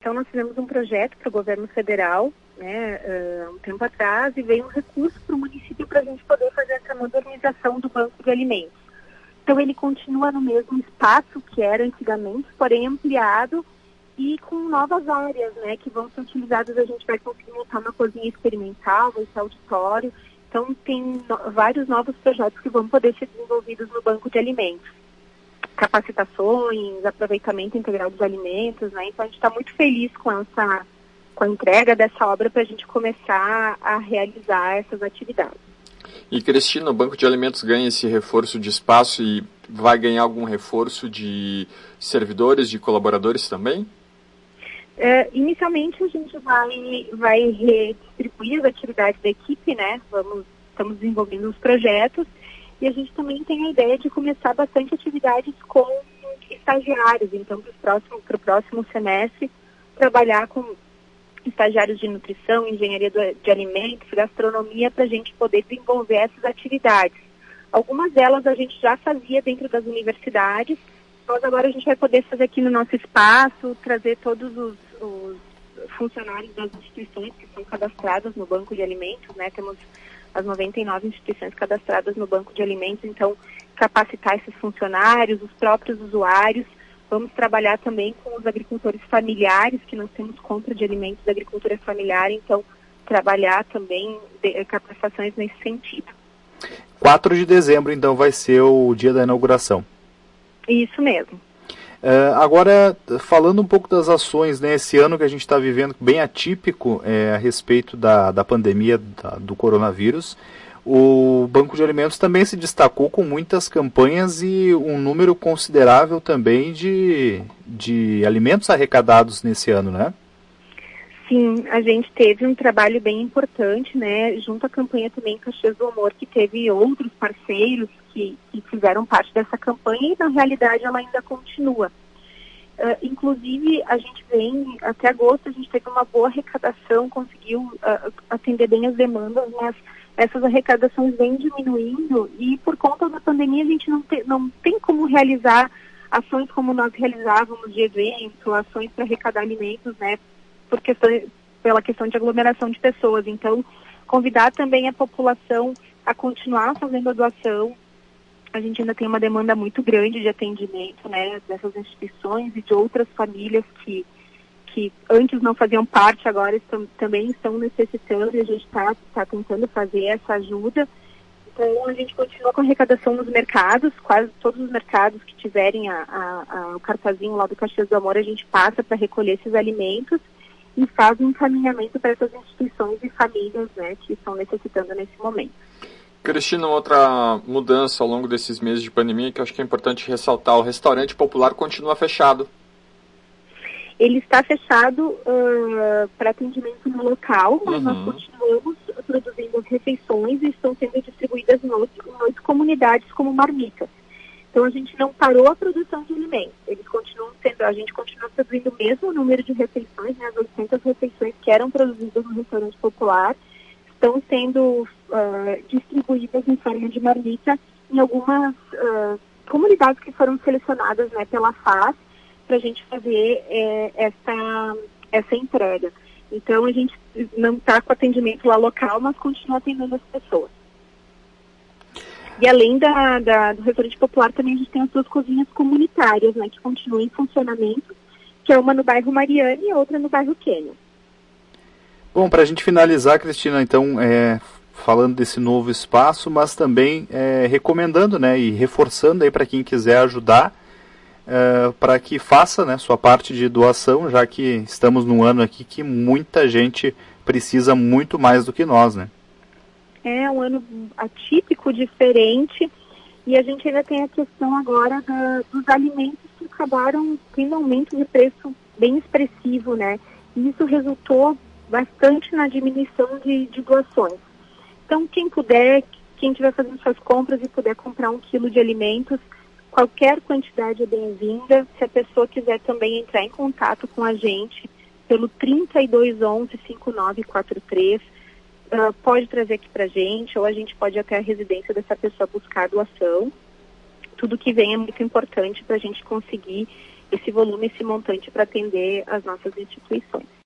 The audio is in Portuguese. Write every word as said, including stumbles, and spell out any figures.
Então, nós fizemos um projeto para o governo federal, né, uh, um tempo atrás, e veio um recurso para o município para a gente poder fazer essa modernização do banco de alimentos. Então, ele continua no mesmo espaço que era antigamente, porém ampliado e com novas áreas, né, que vão ser utilizadas. A gente vai conseguir montar uma cozinha experimental, vai ser auditório. Então, tem no, vários novos projetos que vão poder ser desenvolvidos no banco de alimentos. Capacitações, aproveitamento integral dos alimentos, né? Então, a gente está muito feliz com essa, com a entrega dessa obra para a gente começar a realizar essas atividades. E, Cristina, o Banco de Alimentos ganha esse reforço de espaço e vai ganhar algum reforço de servidores, de colaboradores também? É, inicialmente, a gente vai, vai redistribuir as atividades da equipe, né? Vamos, estamos desenvolvendo os projetos e a gente também tem a ideia de começar bastante atividades com estagiários. Então, para o próximo, para o próximo semestre, trabalhar com estagiários de nutrição, engenharia de alimentos, gastronomia, para a gente poder desenvolver essas atividades. Algumas delas a gente já fazia dentro das universidades, mas agora a gente vai poder fazer aqui no nosso espaço, trazer todos os, os funcionários das instituições que são cadastradas no banco de alimentos, né? Temos as noventa e nove instituições cadastradas no banco de alimentos, então capacitar esses funcionários, os próprios usuários. Vamos trabalhar também com os agricultores familiares, que nós temos compra de alimentos da agricultura familiar, então trabalhar também de, capacitações nesse sentido. quatro de dezembro, então, vai ser o dia da inauguração. Isso mesmo. Uh, agora, falando um pouco das ações, né, esse ano que a gente está vivendo, bem atípico é, a respeito da, da pandemia da, do coronavírus, o Banco de Alimentos também se destacou com muitas campanhas e um número considerável também de, de alimentos arrecadados nesse ano, né? Sim, a gente teve um trabalho bem importante, né, junto à campanha também Caxias do Amor, que teve outros parceiros que, que fizeram parte dessa campanha e, na realidade, ela ainda continua. Uh, inclusive, a gente vem, até agosto, a gente teve uma boa arrecadação, conseguiu uh, atender bem as demandas, mas essas arrecadações vêm diminuindo e, por conta da pandemia, a gente não, te, não tem como realizar ações como nós realizávamos de evento, ações para arrecadar alimentos, né, por questão, pela questão de aglomeração de pessoas. Então, convidar também a população a continuar fazendo a doação. A gente ainda tem uma demanda muito grande de atendimento, né, dessas instituições e de outras famílias que, que antes não faziam parte, agora estão, também estão necessitando, e a gente está tá tentando fazer essa ajuda. Então, a gente continua com a arrecadação nos mercados, quase todos os mercados que tiverem a, a, a, o cartazinho lá do Caxias do Amor, a gente passa para recolher esses alimentos e faz um encaminhamento para essas instituições e famílias, né, que estão necessitando nesse momento. Cristina, outra mudança ao longo desses meses de pandemia que eu acho que é importante ressaltar, o restaurante popular continua fechado. Ele está fechado uh, para atendimento no local, mas uhum. nós continuamos produzindo as refeições e estão sendo distribuídas em oito comunidades como marmita. Então a gente não parou a produção de alimentos, eles continuam sendo, a gente continua produzindo o mesmo número de refeições, né, as oitocentas refeições que eram produzidas no restaurante popular, estão sendo uh, distribuídas em forma de marmita em algumas uh, comunidades que foram selecionadas, né, pela F A S, para a gente fazer é, essa, essa entrega. Então, a gente não está com atendimento lá local, mas continua atendendo as pessoas. E além da, da, do restaurante popular, também a gente tem as duas cozinhas comunitárias, né, que continuam em funcionamento, que é uma no bairro Mariana e a outra no bairro Quênia. Bom, para a gente finalizar, Cristina, então, é, falando desse novo espaço, mas também é, recomendando, né, e reforçando aí para quem quiser ajudar, Uh, para que faça, né, sua parte de doação, já que estamos num ano aqui que muita gente precisa muito mais do que nós, né? É um ano atípico, diferente, e a gente ainda tem a questão agora da, dos alimentos que acabaram tendo aumento de preço bem expressivo, né? E isso resultou bastante na diminuição de, de doações. Então, quem puder, quem estiver fazendo suas compras e puder comprar um quilo de alimentos, qualquer quantidade é bem-vinda. Se a pessoa quiser também entrar em contato com a gente pelo trinta e dois onze, cinquenta e nove quarenta e três, uh, pode trazer aqui pra gente, ou a gente pode ir até a residência dessa pessoa buscar a doação. Tudo que vem é muito importante para a gente conseguir esse volume, esse montante para atender as nossas instituições.